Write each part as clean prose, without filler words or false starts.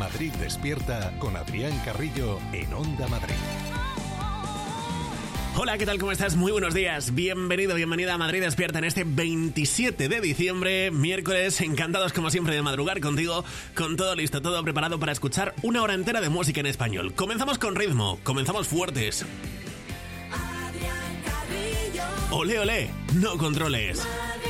Madrid Despierta con Adrián Carrillo en Onda Madrid. Hola, ¿qué tal? ¿Cómo estás? Muy buenos días. Bienvenido, bienvenida a Madrid Despierta en este 27 de diciembre, miércoles. Encantados como siempre de madrugar contigo, con todo listo, todo preparado para escuchar una hora entera de música en español. Comenzamos con ritmo, comenzamos fuertes. Adrián Carrillo. Olé, olé, no controles.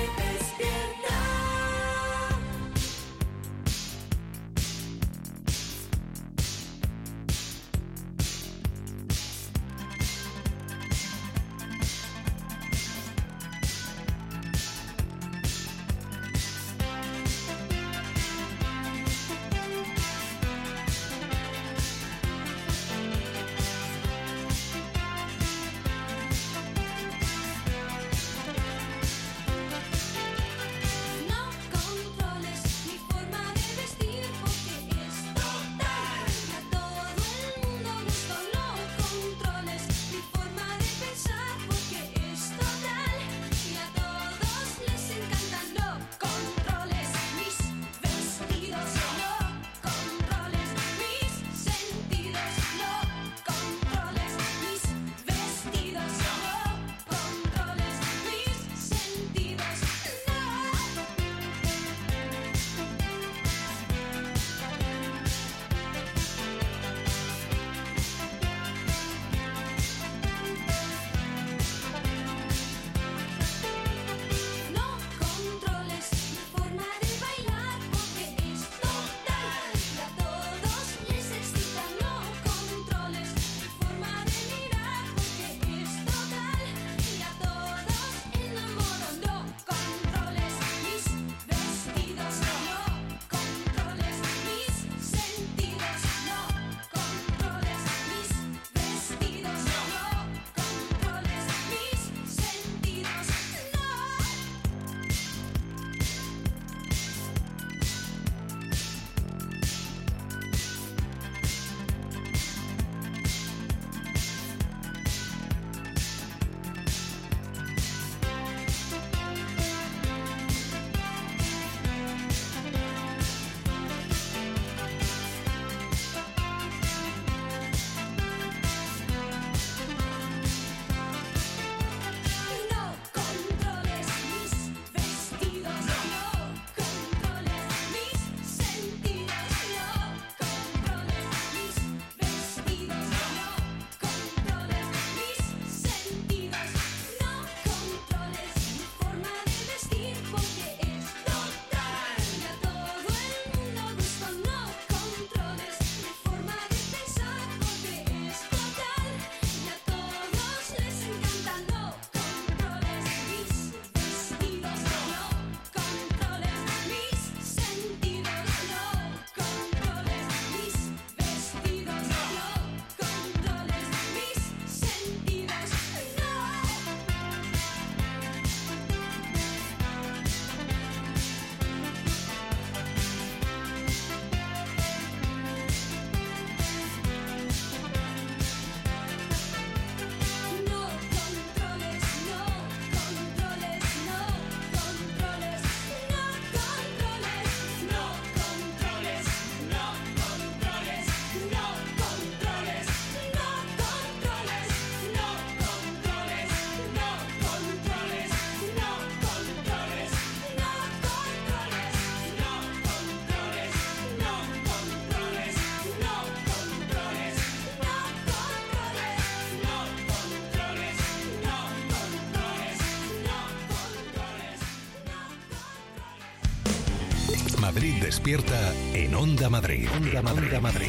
Madrid Despierta en Onda Madrid. Onda Madrid.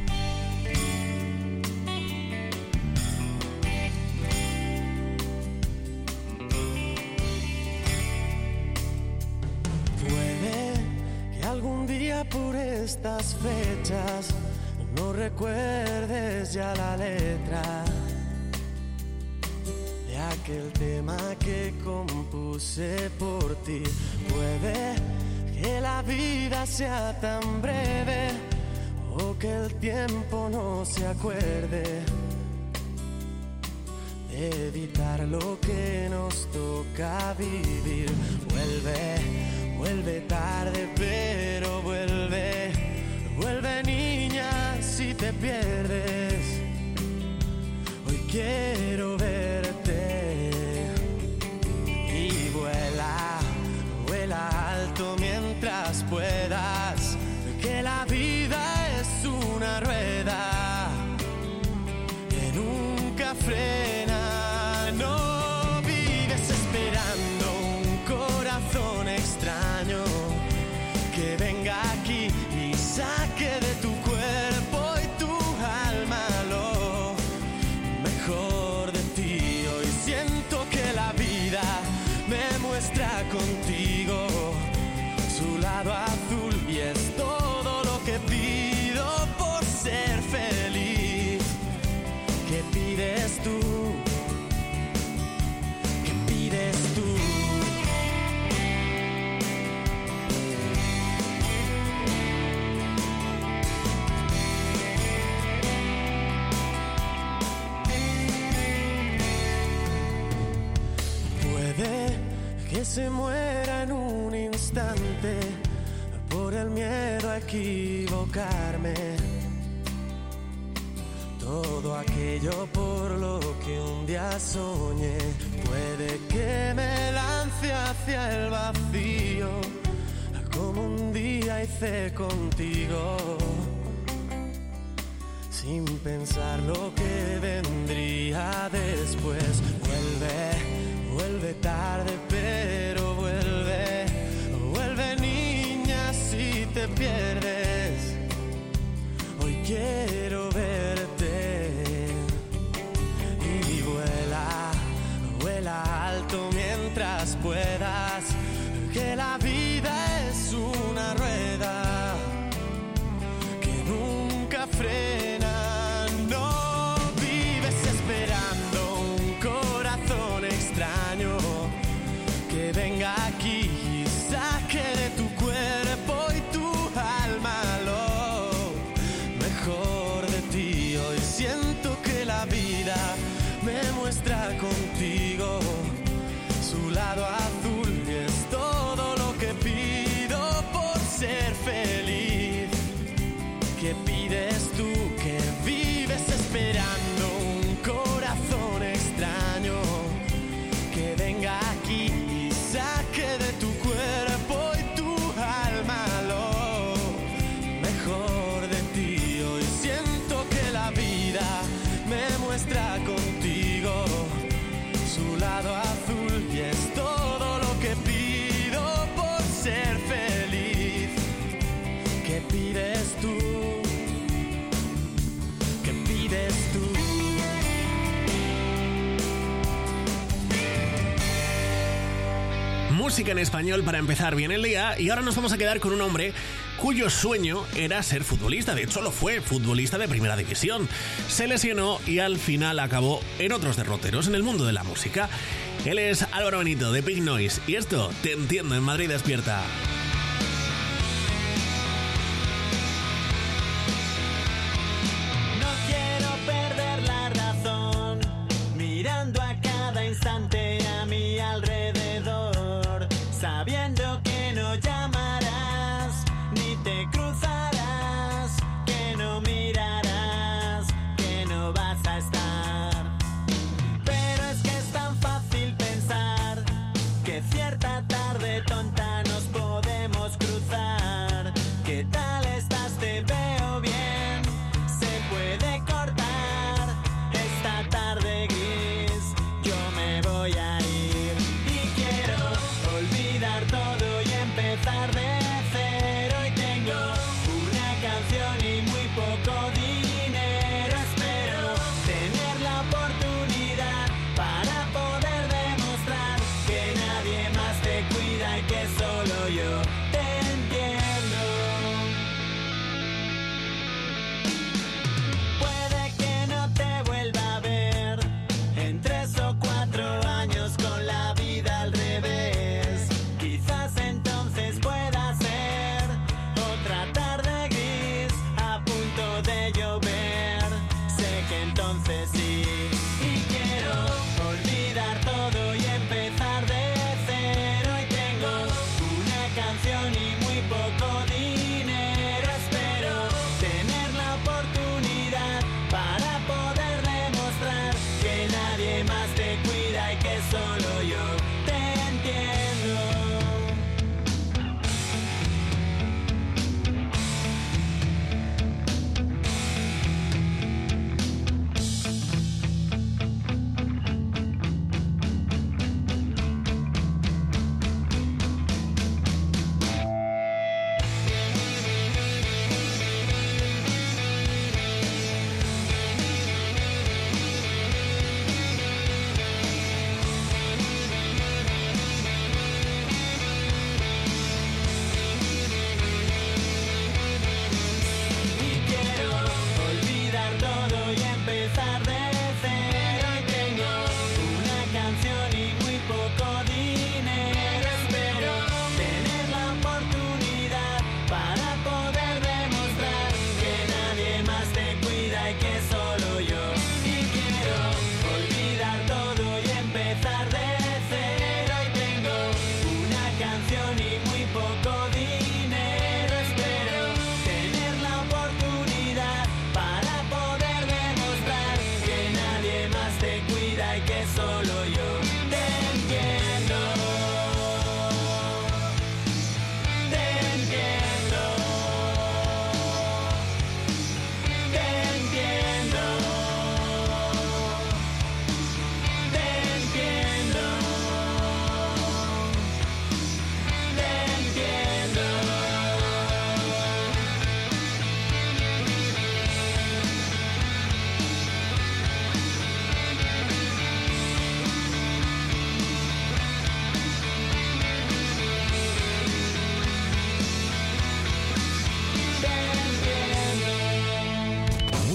Puede que algún día por estas fechas no recuerdes ya la letra de aquel tema que compuse por ti. Puede que la vida sea tan breve o que el tiempo no se acuerde de evitar lo que nos toca vivir. Vuelve tarde pero vuelve niña. que venga aquí y saque de tu cuerpo y tu alma lo mejor de ti. Hoy siento que la vida me muestra contigo su lado azul y es todo lo que pido por ser feliz. ¿Qué pides tú? ¿Qué pides tú? Puede que se muera en un instante por el miedo a equivocarme. Todo aquello por lo que un día soñé, puede que me lance hacia el vacío, como un día hice contigo, sin pensar lo que vendría después. Vuelve tarde, pero vuelve niña si te pierdes. Hoy quiero verte y vuela alto mientras puedas, que la vida es una rueda que nunca frena. No vives esperando un corazón extraño que venga aquí y saque de tu cuerpo y tu alma lo mejor de ti. Hoy siento que la vida me muestra contigo su lado azul y es todo lo que pido por ser feliz. ¿Qué pides tú? Que vives esperando un corazón extraño que venga aquí y saque de tu cuerpo y tu alma lo mejor de ti. Hoy siento que la vida me muestra contigo su lado azul y es todo lo que pido por ser feliz. ¿Qué pides tú? ¿Qué pides tú? Música en español para empezar bien el día, y ahora nos vamos a quedar con un hombre cuyo sueño era ser futbolista. De hecho, lo fue, futbolista de primera división. Se lesionó y al final acabó en otros derroteros en el mundo de la música. Él es Álvaro Benito de Big Noise y esto Te Entiendo en Madrid Despierta. No quiero perder la razón, mirando a cada instante a mi alrededor, sabiendo que no llamarás, ni te cruzarás, que no mirarás, que no vas a estar. Pero es que es tan fácil pensar que cierta tarde tonta nos podemos cruzar. ¿Qué tal estás? Te veo bien. Se puede cortar esta tarde gris. Yo me voy a ir y quiero olvidar todo y empezar de cero. Y tengo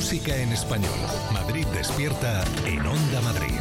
Música en español. Madrid despierta en Onda Madrid.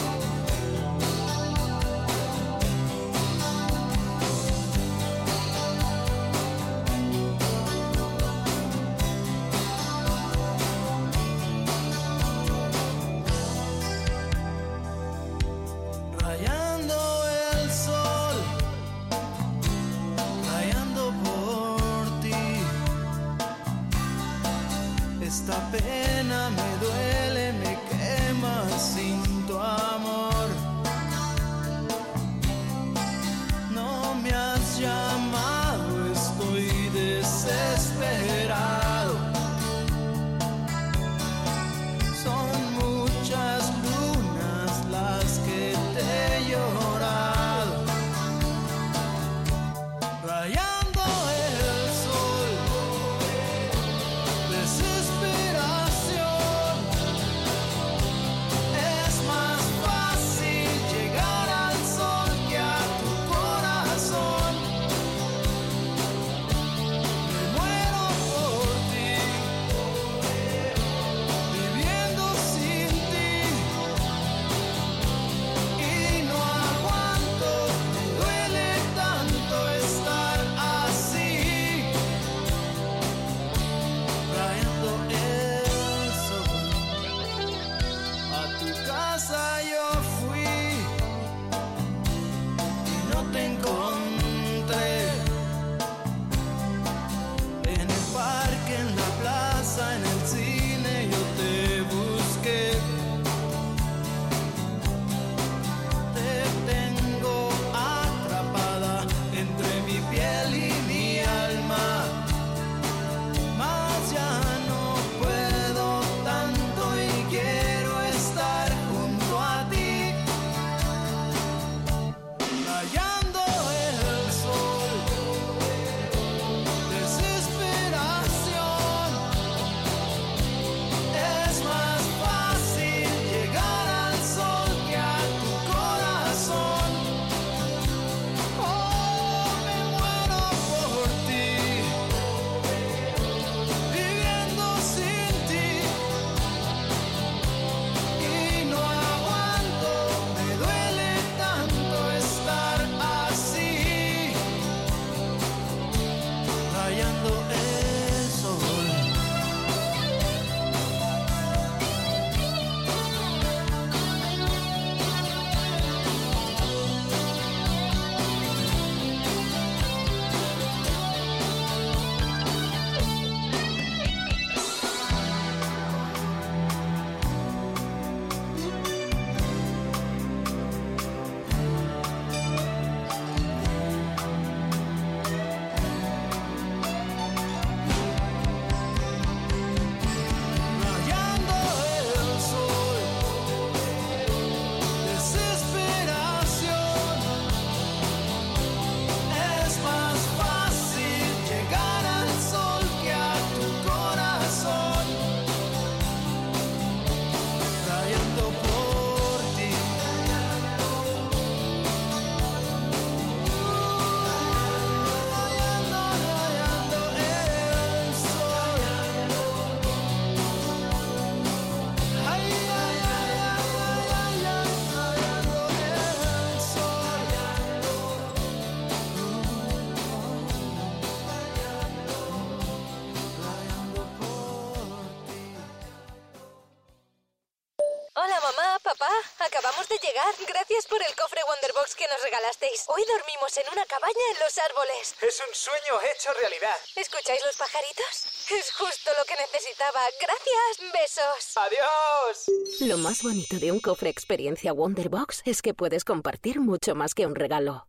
Acabamos de llegar. Gracias por el cofre Wonderbox que nos regalasteis. Hoy dormimos en una cabaña en los árboles. Es un sueño hecho realidad. ¿Escucháis los pajaritos? Es justo lo que necesitaba. Gracias. Besos. ¡Adiós! Lo más bonito de un cofre experiencia Wonderbox es que puedes compartir mucho más que un regalo.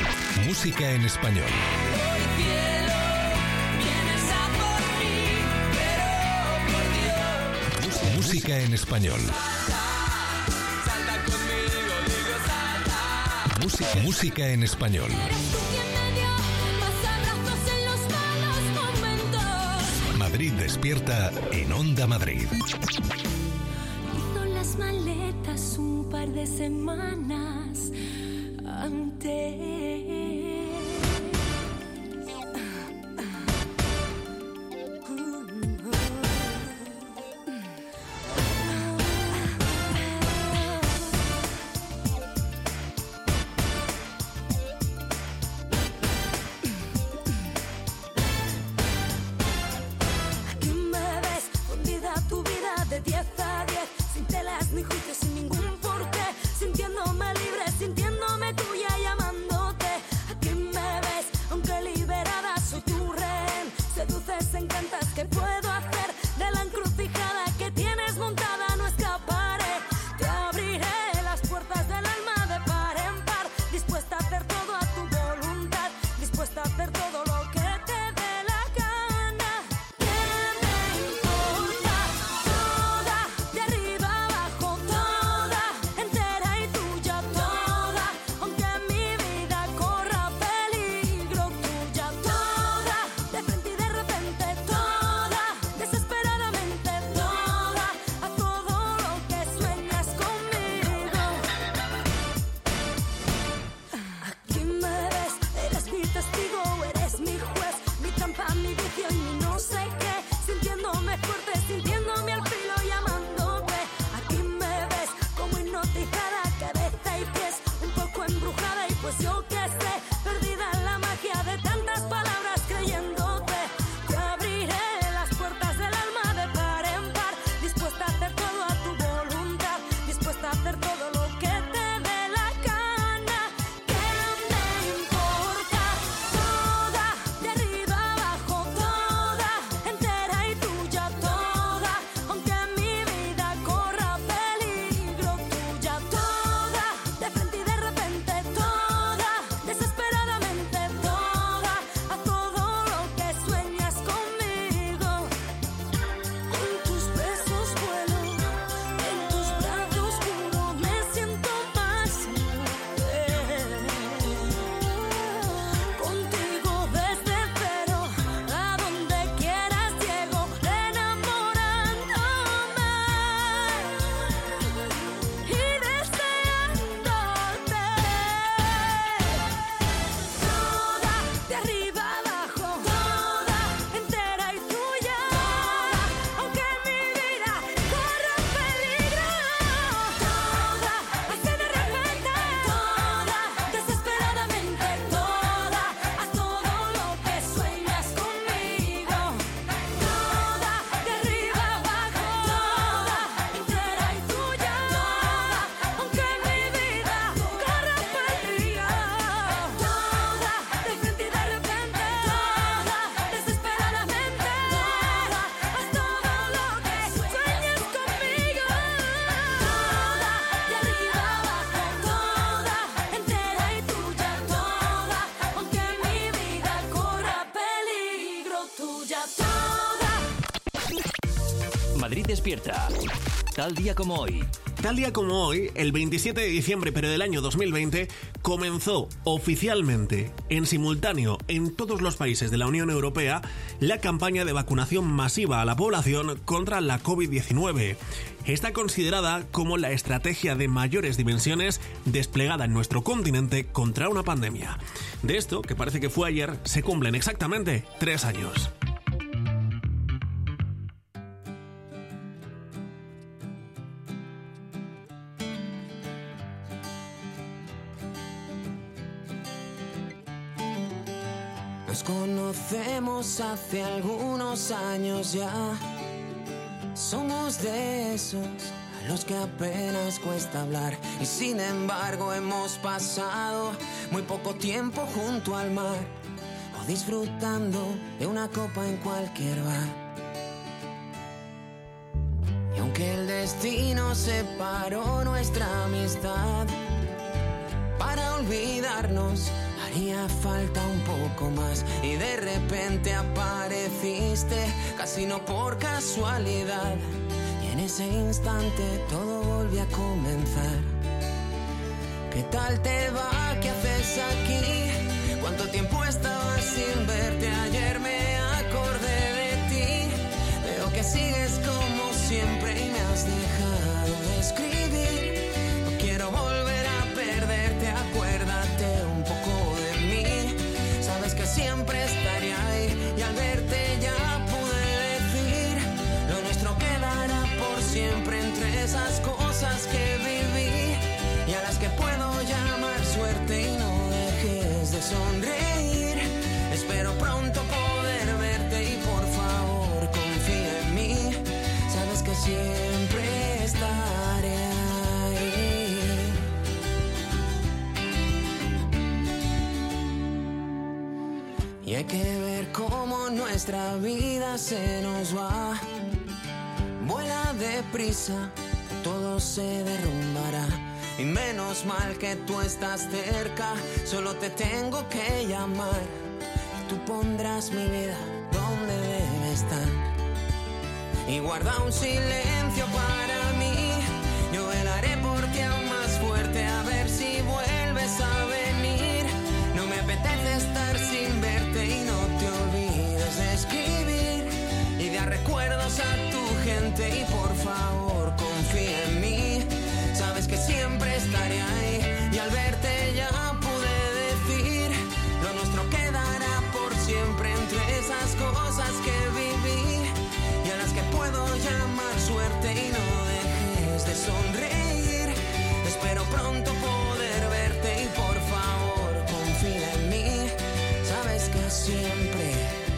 Música en español. Música en español. Música en español. Madrid despierta en Onda Madrid. Hizo las maletas un par de semanas antes. Madrid Despierta. Tal día como hoy. Tal día como hoy, el 27 de diciembre pero del año 2020, comenzó oficialmente, en simultáneo en todos los países de la Unión Europea, la campaña de vacunación masiva a la población contra la COVID-19. Está considerada como la estrategia de mayores dimensiones desplegada en nuestro continente contra una pandemia. De esto, que parece que fue ayer, se cumplen exactamente 3 años. Nos conocemos hace algunos años ya. Somos de esos a los que apenas cuesta hablar. Y sin embargo hemos pasado muy poco tiempo junto al mar, o disfrutando de una copa en cualquier bar. Y aunque el destino separó nuestra amistad, para olvidarnos haría falta un poco más. Y de repente apareciste, casi no por casualidad, y en ese instante todo volvió a comenzar. ¿Qué tal te va? ¿Qué haces aquí? ¿Cuánto tiempo estaba sin verte? Ayer me acordé de ti. Veo que sigues como siempre y me has dejado de escribir. No quiero volver a perderte, acuérdate un poco de mí. Sabes que siempre estaré ahí, y al verte ya pude decir: lo nuestro quedará por siempre entre esas cosas que viví y a las que puedo llamar suerte. Y no dejes de sonreír, espero pronto poder verte y por favor confía en mí. Sabes que siempre estaré ahí. Y hay que ver cómo nuestra vida se nos va. Vuela deprisa, todo se derrumbará. Y menos mal que tú estás cerca, solo te tengo que llamar. Y tú pondrás mi vida donde debe estar. Y guarda un silencio para mí, yo velaré por ti aún más fuerte, a ver si vuelves a venir. No me apetece estar sin verte y no te olvides de escribir y dar recuerdos a tu gente. Y por favor confía en mí, sabes que siempre estaré ahí. Y al verte ya pude decir: lo nuestro quedará por siempre entre esas cosas que viví y a las que puedo llamar suerte. Y no dejes de sonreír, espero pronto poder verte y por favor confía en mí. Sabes que siempre,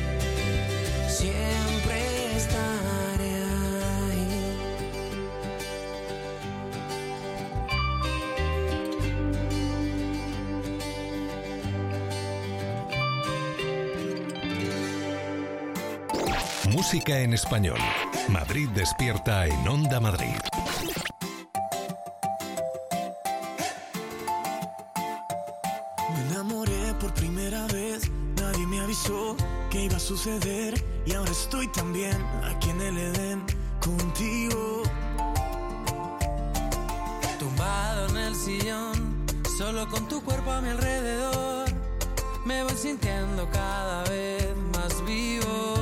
siempre estaré ahí. Música en español. Madrid Despierta en Onda Madrid. Me enamoré por primera vez, nadie me avisó que iba a suceder. Y ahora estoy también aquí en el Edén contigo. Tumbado en el sillón, solo con tu cuerpo a mi alrededor, me voy sintiendo cada vez más vivo.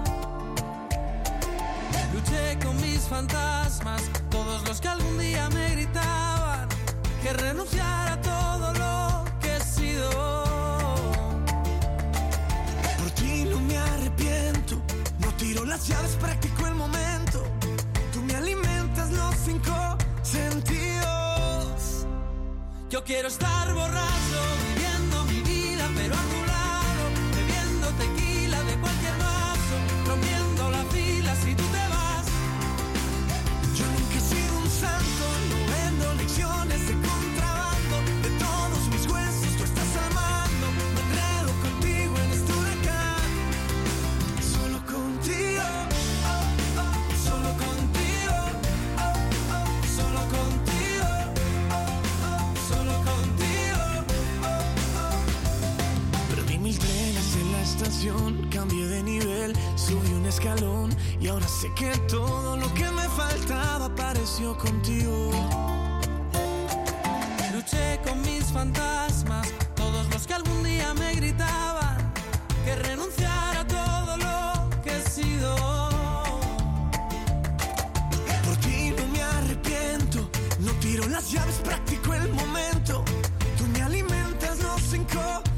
Luché con mis fantasmas, todos los que algún día me gritaban que renunciara a todo lo que he sido. Por ti no me arrepiento, no tiro las llaves, practico el momento. Tú me alimentas los 5 sentidos. Yo quiero estar borracho, viviendo mi vida pero a tu lado, bebiendo tequila de cualquier vaso, rompiendo la fila si tú te vas. Yo nunca he sido un santo, no vendo lecciones de contrabando. De todos mis huesos tú estás al mando, me enredo contigo en este huracán. Solo contigo, solo contigo, solo contigo, solo contigo. Perdí 1000 trenes en la estación, cambié de nivel. piel. Subí un escalón y ahora sé que todo lo que me faltaba apareció contigo. Luché con mis fantasmas, todos los que algún día me gritaban que renunciara a todo lo que he sido. Por ti no me arrepiento, no tiro las llaves, practico el momento. Tú me alimentas los 5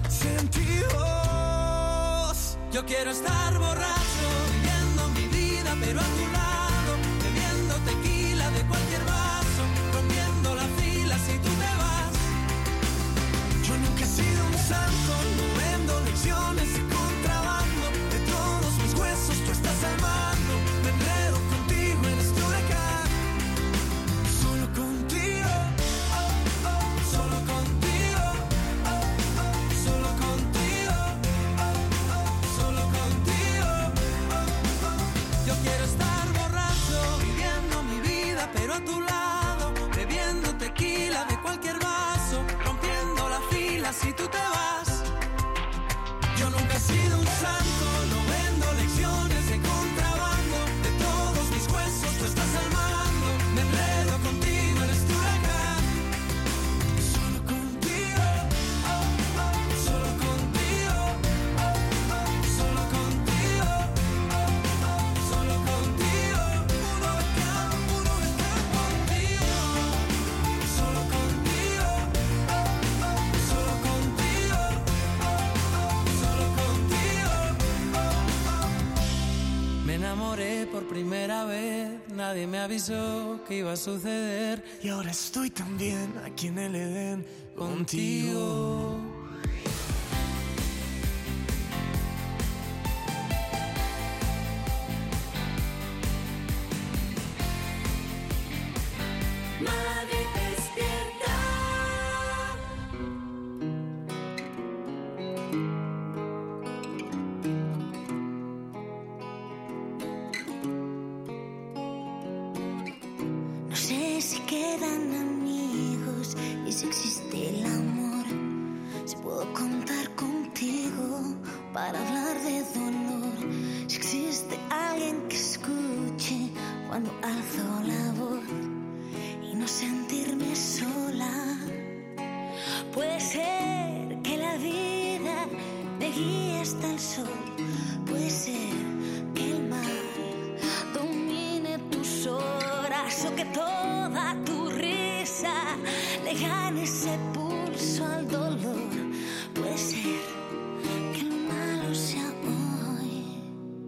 sentidos. Yo quiero estar borracho, viviendo mi vida, pero a tu lado, bebiendo tequila de cualquier vaso, rompiendo la fila si tú te vas. Yo nunca he sido un santo, no vendo lecciones de contrabando. De todos mis huesos tú estás al mando. Me enredo contigo en este huracán. Solo contigo, solo contigo, solo contigo, solo contigo. Yo quiero estar borracho, viviendo mi vida, pero a tu lado, bebiendo tequila de cualquier vaso, rompiendo la fila si tú te vas. Yo nunca he sido un santo, no vendo lecciones de contrabando. De todos mis huesos tú estás al mando. Me enredo contigo en este huracán. Solo contigo, solo contigo, solo contigo, solo contigo. Puro huracán contigo. Solo contigo, solo contigo, solo contigo. Me enamoré por primera vez, nadie me avisó que iba a suceder. Y ahora estoy también aquí en el Edén contigo. Madrid despierta. No sé si quedan amigos y si existe el amor. Si puedo contar contigo para hablar de dolor. Si existe alguien que escuche cuando alzo la voz y no sentirme sola. Puede ser que la vida me guíe hasta el sol. Puede ser que el mar domine tus horas o que toda tu risa le gane ese pulso al dolor. Puede ser que lo malo sea hoy.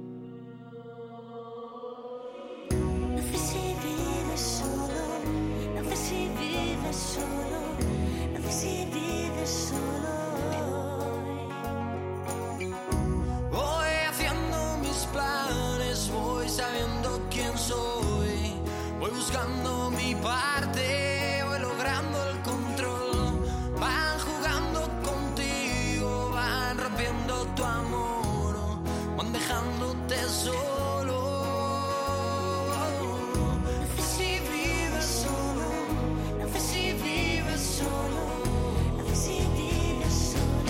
No sé si vives solo, no sé si vives solo, no sé si vives solo. Voy haciendo mis planes, voy sabiendo quién soy, voy buscando mi parte, voy logrando el control. Van jugando contigo, van rompiendo tu amor, van dejándote solo. No sé si vives solo, no sé si vives solo, no sé si vives solo.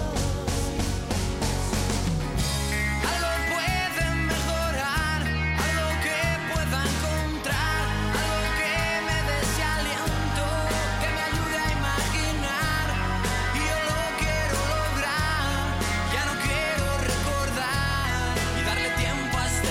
Algo puede mejorar, algo que pueda encontrar, algo que me dé ese aliento, que me ayude a imaginar. Y yo lo quiero lograr, ya no quiero recordar y darle tiempo a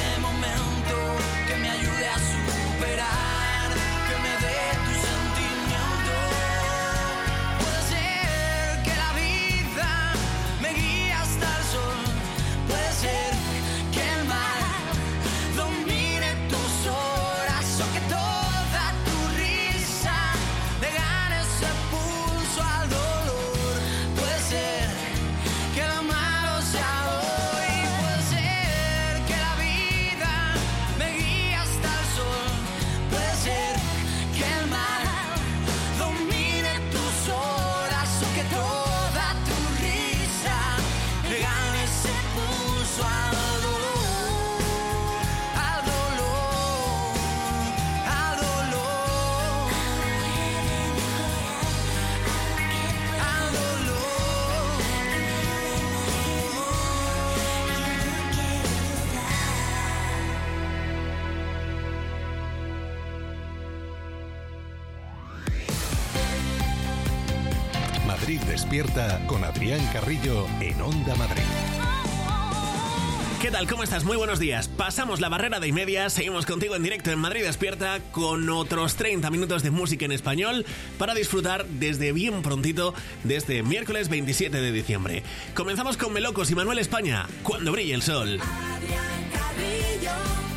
Despierta con Adrián Carrillo en Onda Madrid. ¿Qué tal? ¿Cómo estás? Muy buenos días. Pasamos la barrera de +, seguimos contigo en directo en Madrid Despierta con otros 30 minutos de música en español para disfrutar desde bien prontito de este miércoles 27 de diciembre. Comenzamos con Melocos y Manuel España, Cuando brille el sol. Adrián Carrillo,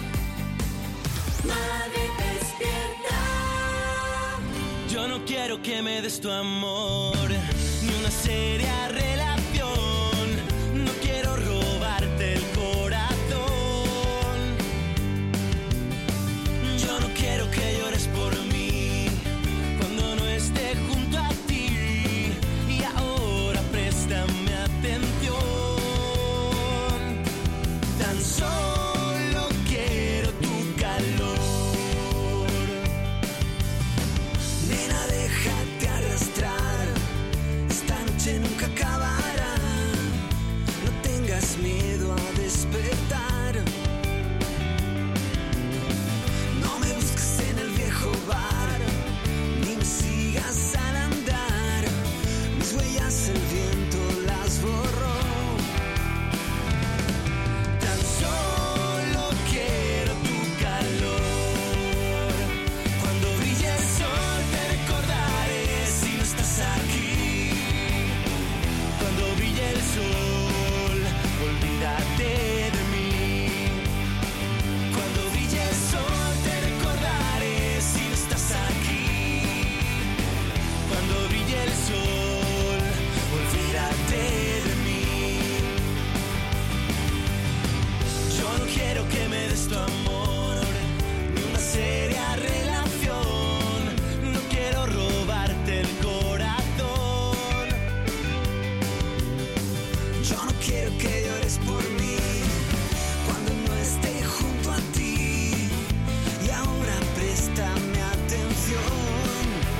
Madrid Despierta. Yo no quiero que me des tu amor, ni una seria relación. No quiero robarte el corazón. Yo no quiero que llores por mí cuando no esté junto a ti. Y ahora préstame atención. Tan solo quiero tu calor. Nena, déjate arrastrar. Esta noche nunca acabará. No tengas miedo a despertar. No me busques en el viejo bar, ni me sigas al andar. Mis huellas el viento las borró. Tan solo quiero tu calor. Cuando brille el sol te recordaré si no estás aquí. Cuando brille el sol, olvídate de mí. Cuando brille el sol te recordaré si no estás aquí. Cuando brille el sol, olvídate de mí. Yo no quiero que me des tu amor, ni una seria relación. No quiero robarte el corazón. Yo no quiero que llores por mí cuando no esté junto a ti. Y ahora préstame atención.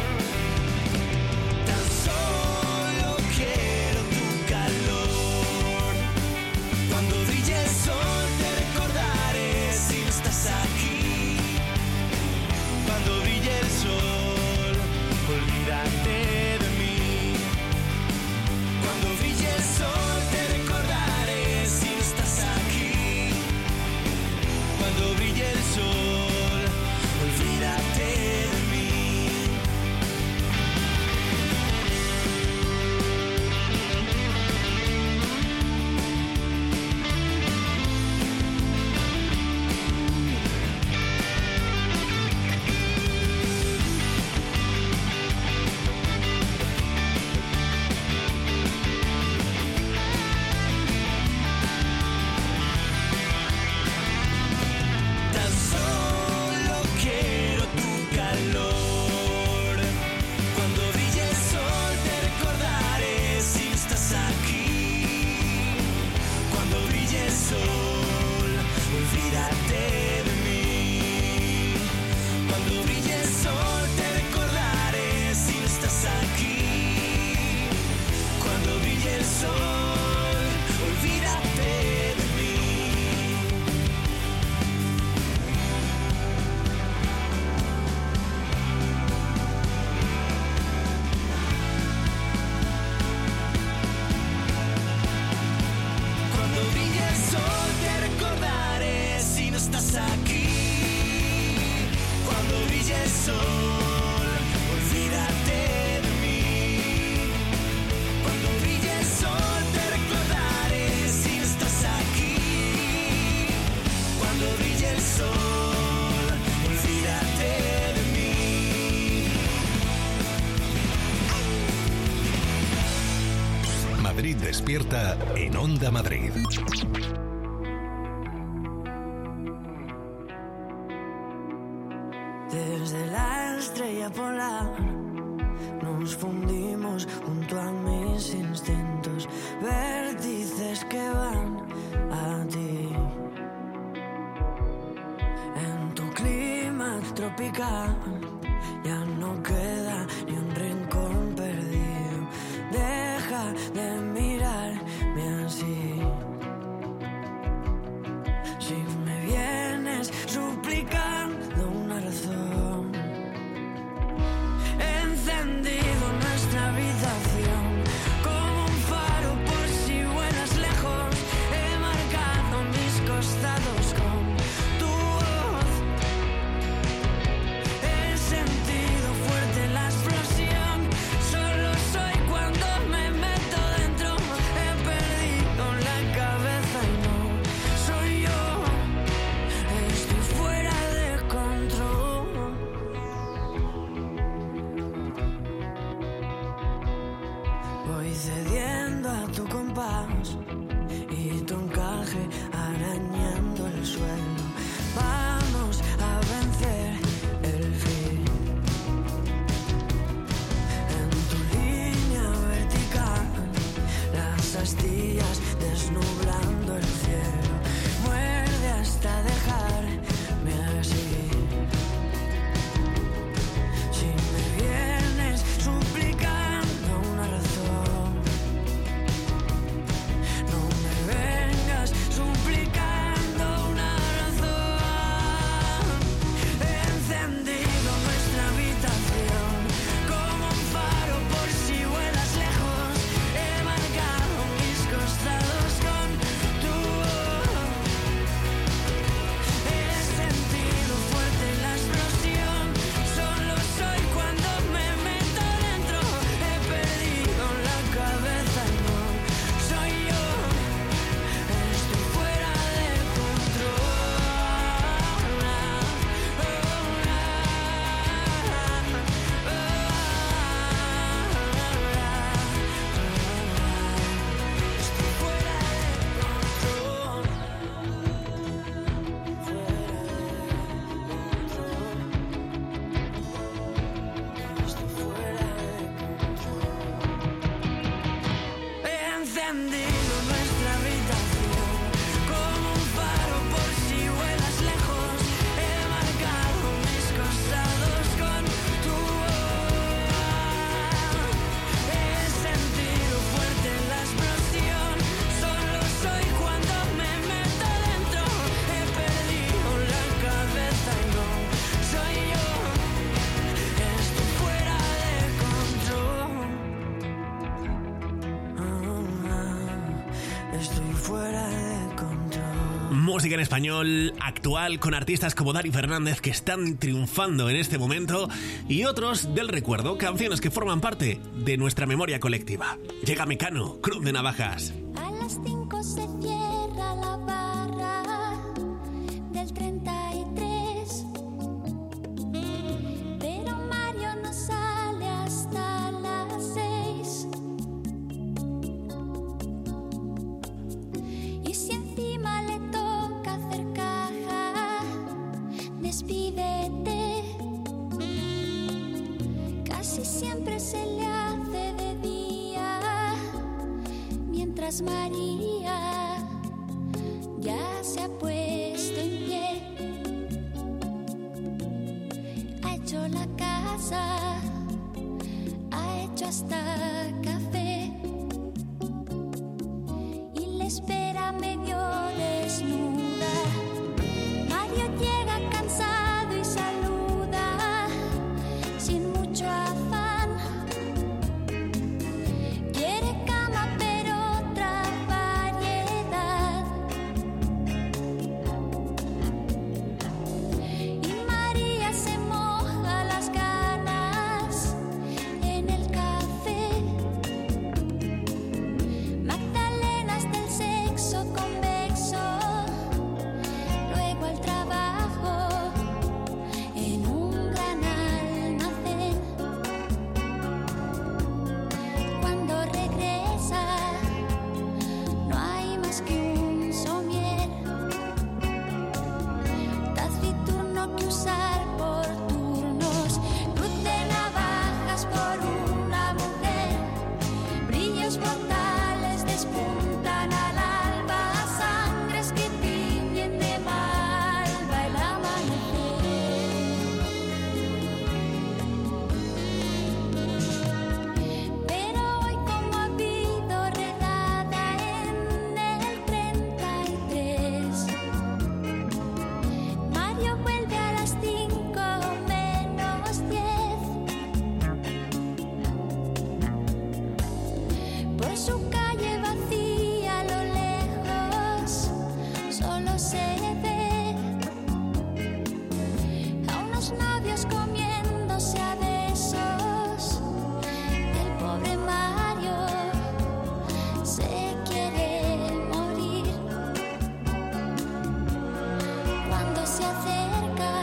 Tan solo quiero tu calor. Cuando brille el sol te recordaré si no estás aquí. Cuando brille el sol, olvídate de mí. Cuando brille el sol te recordaré si no estás aquí. Cuando brille el sol, olvídate de mí. Tan solo quiero tu calor. Cuando brille el sol te recordaré si no estás aquí. Cuando brille el sol, olvídate de mí. Cuando brille el sol te recordaré si no estás aquí. Cuando brille el sol, olvídate de mí. Cuando brille el sol te recordaré si no estás aquí. Cuando brille el sol, olvídate de mí. Cuando brille el sol te recordaré si no estás aquí. Cuando brille el sol, olvídate de mí. Madrid Despierta en Onda Madrid. Desde la estrella polar nos fundimos junto a mis instintos, vértices que van a ti. En tu clima tropical ya no queda ni un rincón perdido. Deja de mirarme así. Si me vienes suplicando una razón, he encendido nuestra habitación con música en español actual con artistas como Dani Fernández que están triunfando en este momento y otros del recuerdo, canciones que forman parte de nuestra memoria colectiva. Llega Mecano, Cruz de Navajas. A las 5 se cierra la barra del 33, pero Mario no sale hasta las 6. Y si encima le toca hacer caja, despídete. Casi siempre se le hace de día, mientras María ya se ha puesto en pie. Ha hecho la casa, ha hecho hasta café y le espera medio desnuda. Mario llega cansado y saluda sin mucho afán. Quiere cama pero otra variedad. Y María se moja las ganas en el café. Magdalenas del sexo convexo, luego al trabajo en un gran almacén. Cuando regresa no hay más que un somier taciturno que usar por turnos. Cruz de navajas por una mujer, brillos mortales despuntan al alba, sangres que tiñen de malva el amanecer. Pero hoy, como ha habido redada en el 33, Mario vuelve a las 5 menos 10. Por su calle vacía a lo lejos solo se ve a unos novios comiéndose a besos. El pobre Mario se quiere morir cuando se acerca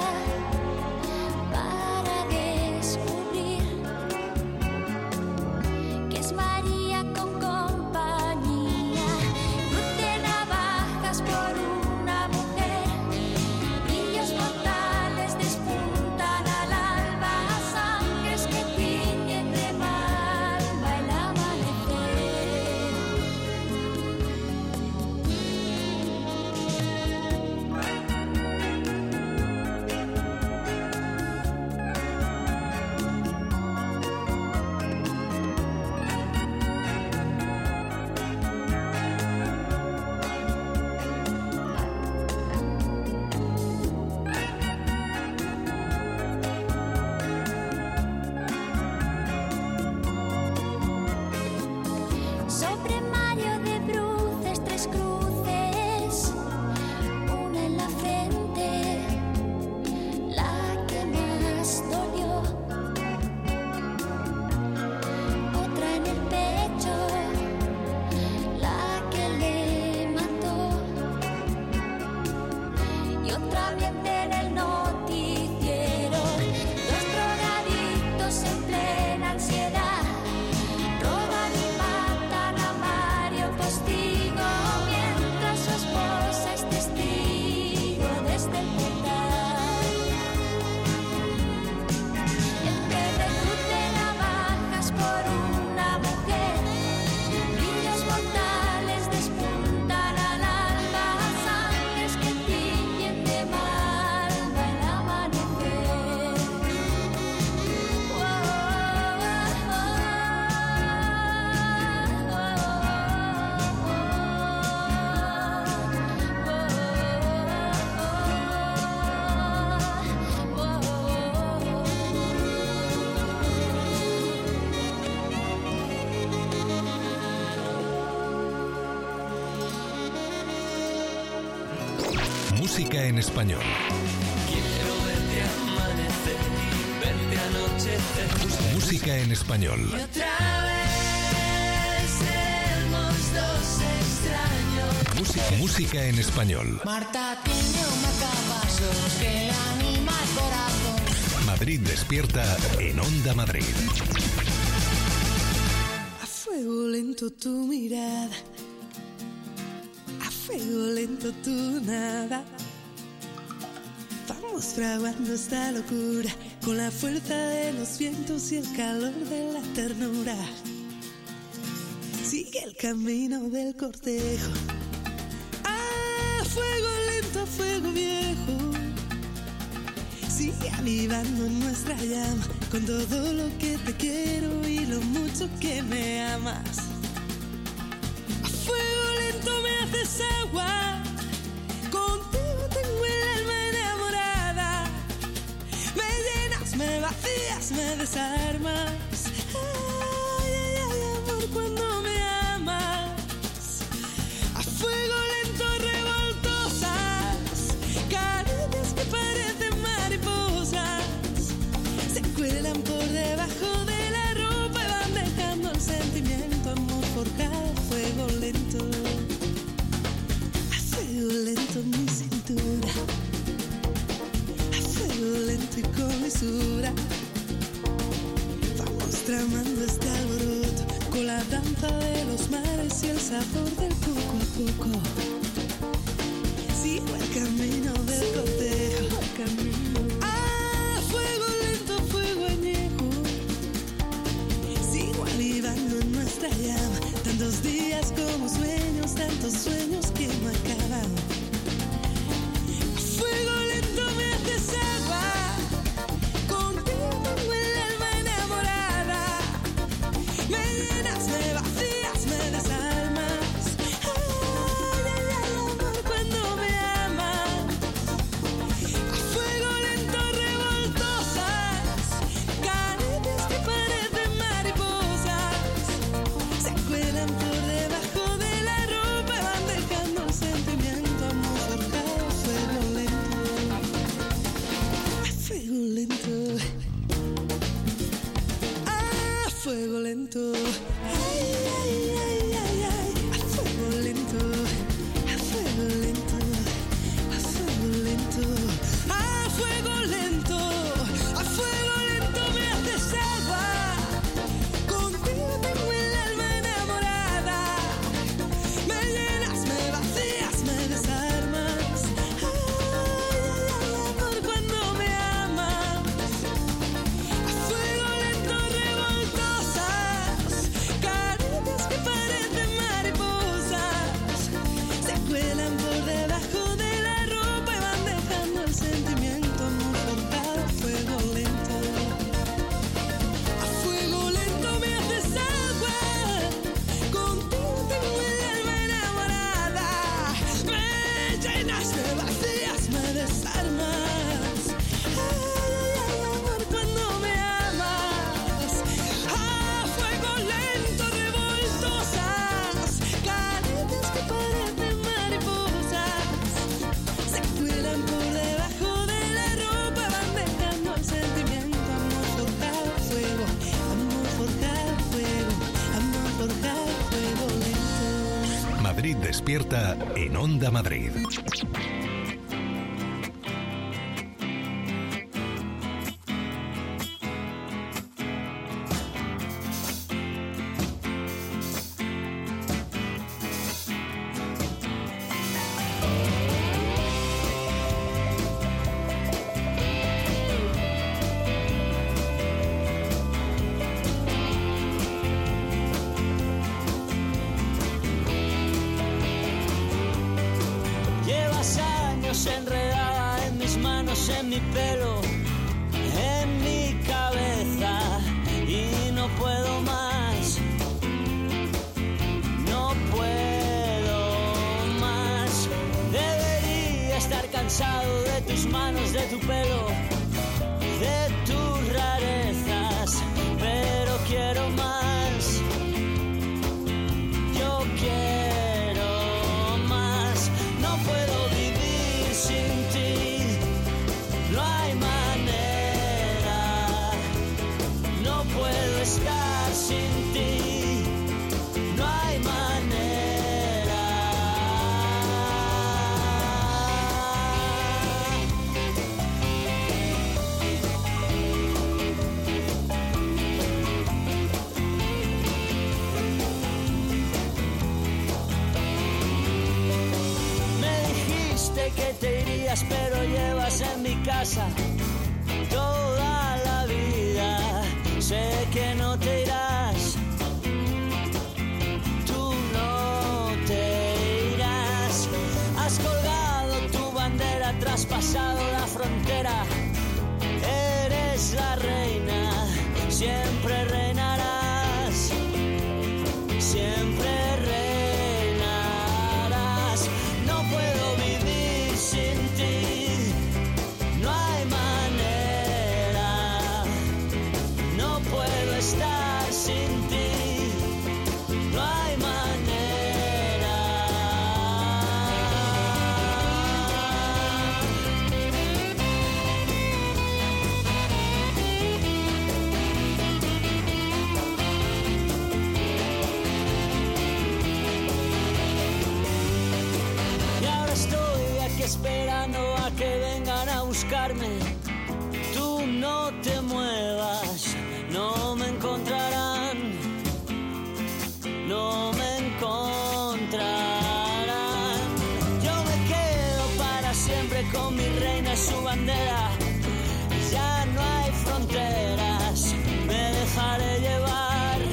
para descubrir que es María con compañía. Cruz de navajas por una mujer, brillos mortales despuntan al alba, sangres que tiñen de malva el amanecer. Sobre Mario de bruces, 3 cruces, una en la frente, la que más dolió, otra en el pecho, la que le mató, y otra bien en el noticiero. Dos drogadictos en plena ansiedad roban y matan a Mario Postigo, mientras su esposa es testigo desde el portal. En vez de cruz de navajas por una mujer, brillos mortales despuntan al alba, sangres que tiñen de malva el amanecer. Música en español. Quiero verte amanecer y verte anochecer. Música en español. Y otra vez seremos dos extraños. Música en español. Marta tiene un marcapasos que le anima el corazón. Madrid despierta en Onda Madrid. A fuego lento tu mirada, a fuego lento tu nada. Vamos fraguando esta locura con la fuerza de los vientos y el calor de la ternura. Sigue el camino del cortejo. A fuego lento, a fuego viejo. Sigue avivando nuestra llama con todo lo que te quiero y lo mucho que me amas. A fuego lento me haces agua, contigo tengo el alma enamorada. Me llenas, me vacías, me desarmas. Ay, ay, ay, amor, cuando me amas. A fuego lento revoltosas, caricias que parecen mariposas. Se cuelan por debajo de la ropa y van dejando el sentimiento, amor forjado a fuego lento. A fuego lento mi cintura, a fuego lento y con lisura. Vamos tramando este alboroto con la danza de los mares y el sabor del poco a poco. Sigo el camino del cortejo, a fuego lento, fuego añejo. Sigo avivando en nuestra llama, tantos días como sueños, tantos sueños que no acaban. A fuego lento me haces agua, contigo tengo el alma enamorada. Me llenas, me vacías, me desarmas. Ay, ay, ay, amor, cuando me amas. A fuego lento revoltosas, caricias que parecen mariposas. Se cuelan por debajo de la ropa y van dejando el sentimiento, amor forjado a fuego lento. A fuego lento, a fuego lento. Ay, ay, ay, ay, ay. A fuego lento, a fuego lento, a fuego lento, a fuego lento, a fuego lento me haces agua. Contigo tengo el alma enamorada. Me llenas, me vacías, me desarmas. Ay, ay, ay, amor, cuando me amas. A fuego lento revoltosas, caricias que parecen mariposas. Se cuelan por debajo de la ropa y van dejando el sentimiento, amor forjado a fuego lento. A fuego lento me haces agua, contigo tengo el alma enamorada. Me llenas, me vacías, me desarmas. Ay, ay, ay, amor, cuando me amas. A fuego lento revoltosas, caricias que parecen mariposas. Se cuelan por debajo de la ropa, van dejando el sentimiento, amor forjado a fuego, amor forjado a fuego, amor forjado a fuego lento. Madrid despierta en Onda Madrid. Llevas años enredada en mis manos, en mi pelo, en mi cabeza y no puedo más, no puedo más. Debería estar cansado de tus manos, de tu pelo, de tus rarezas, pero quiero más, yo quiero más. No puedo vivir sin ti. No hay manera, no puedo estar sin ti. No hay manera. Me dijiste que te irías, pero llevas en mi casa toda la vida. Sé que no te irás, tú no te irás. Has colgado tu bandera, traspasado la frontera. Eres la reina, siempre reinarás, siempre reinarás. No puedo vivir sin ti, no hay manera. No puedo estar sin ti, no hay manera. Y ahora estoy aquí esperando a que vengan a buscarme. Tú no te muevas, no me encontrarán, no me encontrarán. Yo me quedo para siempre con mi reina y su bandera. Ya no hay fronteras, me dejaré llevar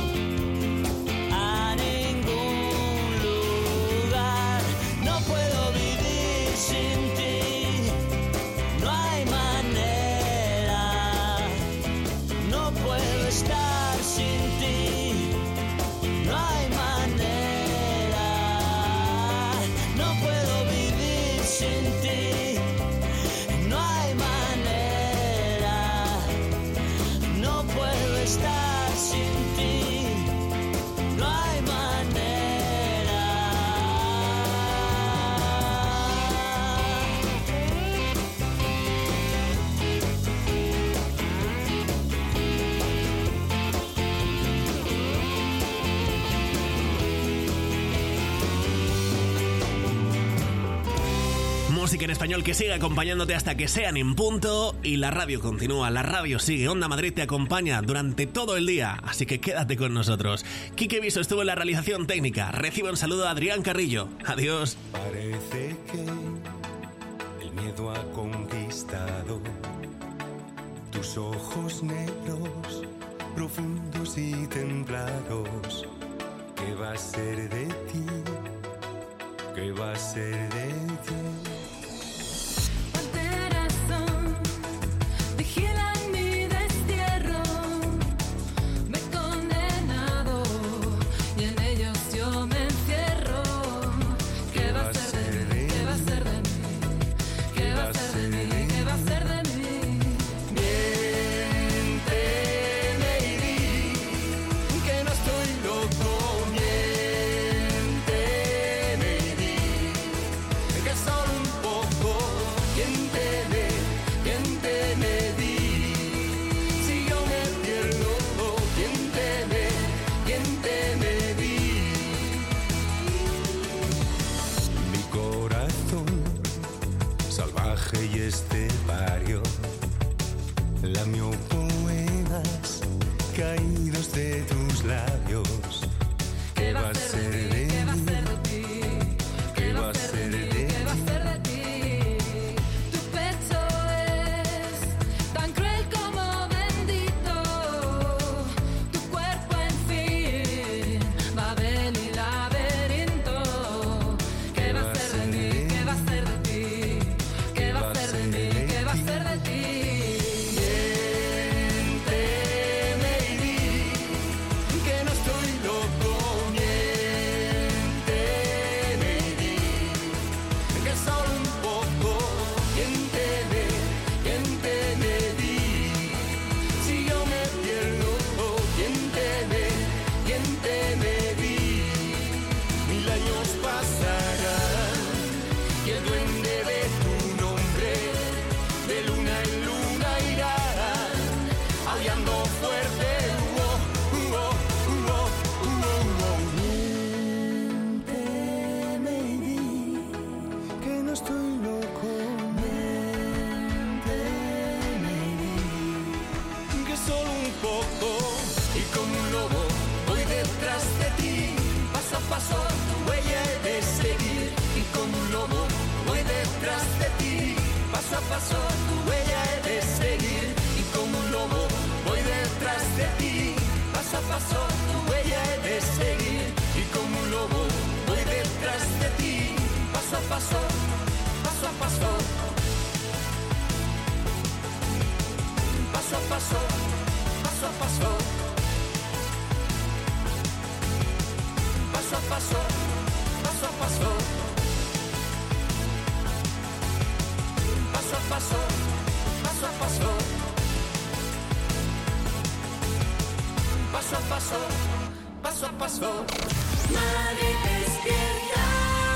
a ningún lugar. No puedo vivir sin ti, no hay manera. No puedo estar sin ti, no hay manera. No puedo vivir sin ti, no hay manera. No puedo estar sin ti, no hay manera. Música en español que sigue acompañándote hasta que sean en punto. Y la radio continúa, la radio sigue. Onda Madrid te acompaña durante todo el día, así que quédate con nosotros. Quique Viso estuvo en la realización técnica. Recibe un saludo a Adrián Carrillo. Adiós. Parece que el miedo ha conquistado tus ojos negros, profundos y templados. ¿Qué va a ser de ti? ¿Qué va a ser de ti? Alteración, vigila mi destierro. Me he condenado y en ellos yo me encierro. ¿Qué va a ser de mí? ¿Qué va a ser de mí? ¿Qué va a ser de mí? ¿Qué va a ser de mí? Miénteme y di que no estoy loco. Miénteme y di que solo un poco. Miénteme, miénteme, di si yo me pierdo. Miénteme, miénteme, di. Mi corazón salvaje y estepario lamió poemas caídos de tus labios. ¿Qué va a ser de mí? ¿Qué va a ser de ti? ¿Qué va a ser de ti? ¿Qué va a ser de ti? Tu pecho es tan cruel como bendito. Tu cuerpo, en fin, Babel y laberinto. ¿Qué va a ser de mí? ¿Qué va a ser de ti? ¿Qué va a ser de mí? ¿Qué va a ser de ti? Miénteme y di paso tu huella he de seguir y como un lobo voy detrás de ti. Paso a paso tu huella he de seguir y como un lobo voy detrás de ti. Paso a paso, paso a paso. Paso a paso, paso a paso. Paso a paso, paso a paso. Paso a paso, paso a paso. Paso a paso, paso a paso. Madrid despierta.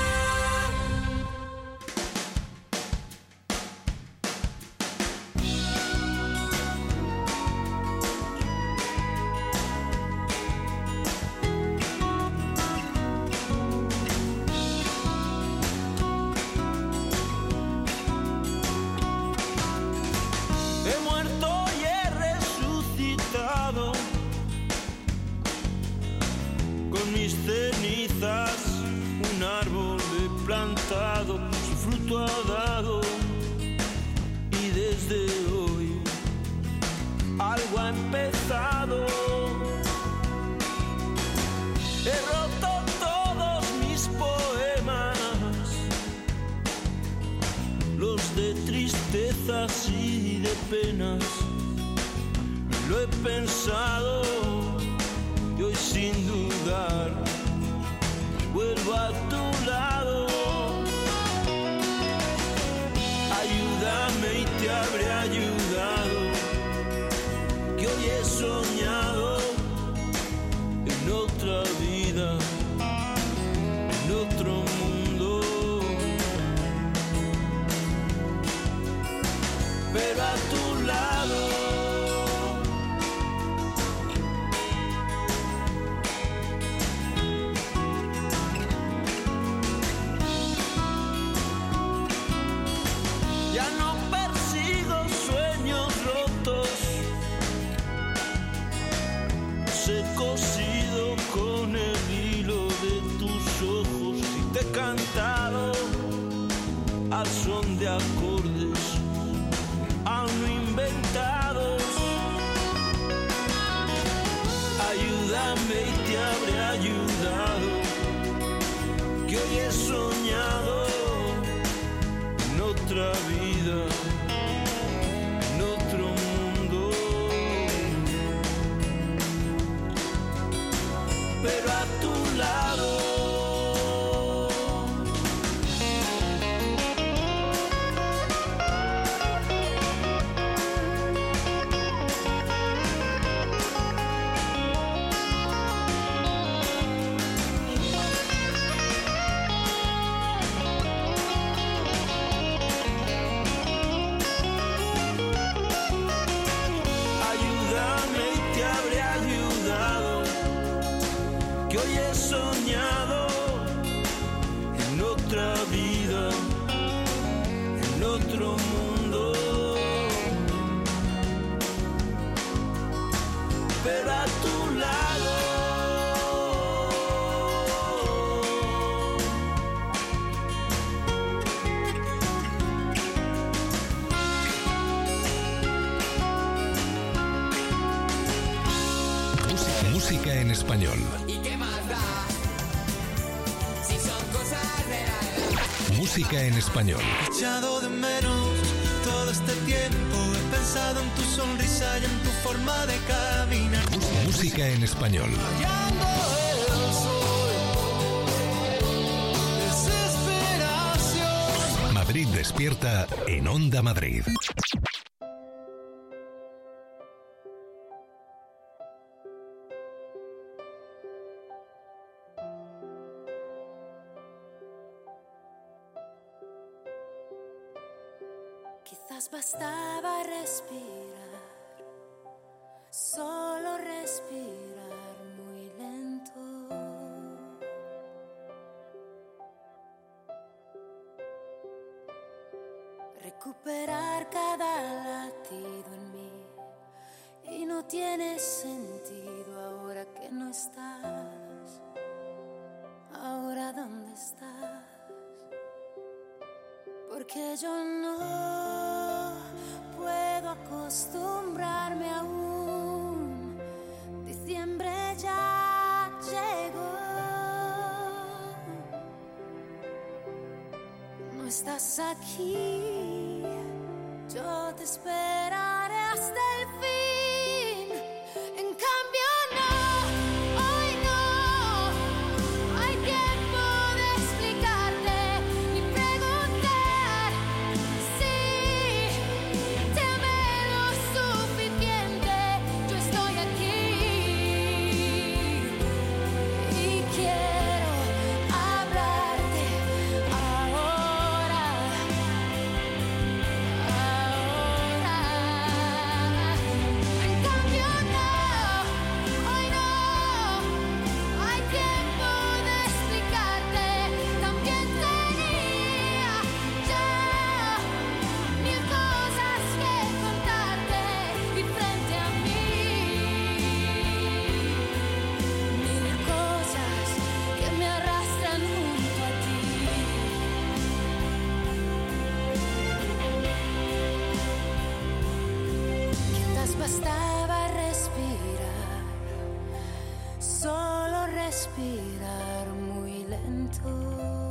He muerto y he resucitado con mis cenizas, un árbol he plantado, su fruto ha dado y desde hoy algo ha empezado. He roto todos mis poemas, los de tristezas y de penas. Lo he pensado y hoy sin dudar vuelvo a tu lado. Ayúdame y te habré ayudado, que hoy he soñado en otra vida, en otro mundo. Pero a tu lado. Ya no persigo sueños rotos, los he cosido con el hilo de tus ojos y te he cantado al son de acordes aún no inventados. Ayúdame y te habré ayudado, que hoy he soñado en otra vida, en otro mundo. Pero a tu lado. Soñado en otra vida, en otro mundo, pero a tu lado. Música en español. Música en español. He echado de menos todo este tiempo. He pensado en tu sonrisa y en tu forma de caminar. Música en español. Rayando el sol, desesperación. Madrid despierta en Onda Madrid. Quizás bastaba respirar, solo respirar muy lento. Recuperar cada latido en mí y no tiene sentido ahora que no estás. Ahora ¿dónde estás? Porque yo no puedo acostumbrarme aún. Diciembre ya llegó. No estás aquí, yo te esperaré hasta el fin. En cambio no, hoy no hay tiempo de explicarte ni preguntar si te amé lo suficiente. Yo estoy aquí y quiero hablarte ahora. En cambio no, hoy no hay tiempo de explicarte. También tenía ya mil cosas que contarte y frente a mí mil cosas que me arrastran junto a ti. Quizás bastaba respirar, solo respirar muy lento.